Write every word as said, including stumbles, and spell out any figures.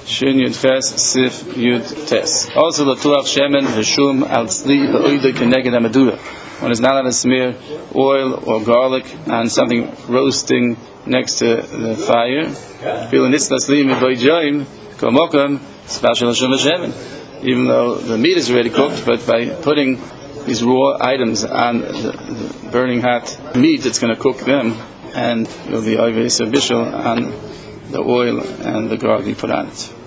Shin Yud Ches Sif Yud Tes. Also the Tuach Shemen V'Shum Al Tzli Ba'oida Keneged Amadura. One is not allowed to smear oil or garlic on something roasting next to the fire. Even though the meat is already cooked, but by putting these raw items on the burning hot meat, it's going to cook them, and it will be obvious bishul on the oil and the garlic you put on it.